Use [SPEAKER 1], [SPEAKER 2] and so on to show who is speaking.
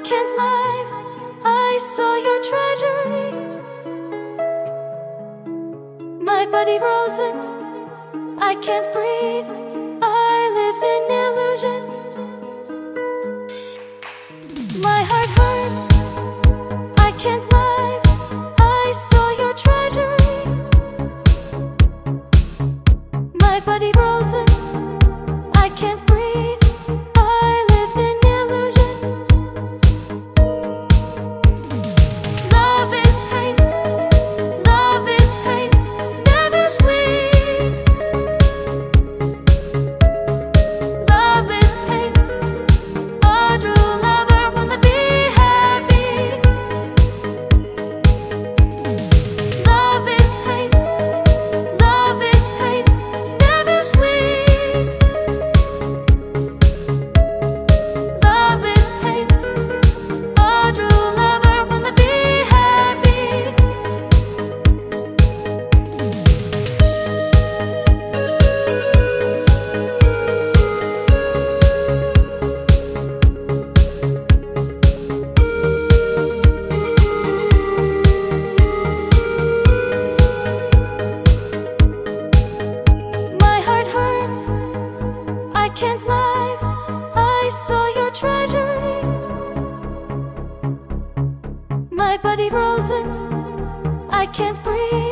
[SPEAKER 1] can't lie, I saw your treasury. My body frozen, I can't breathe, I live in illusions. My heart hurts, I can't lie, I saw your treasury. My body frozen, I can't breathe, I live in illusions. Love is pain, never sweet. Love is pain, a true lover wanna be happy. Love is pain, never sweet. Love is pain, a true lover wanna be happy. My heart hurts, I can't lie, I saw your treasury. My body frozen, I can't breathe.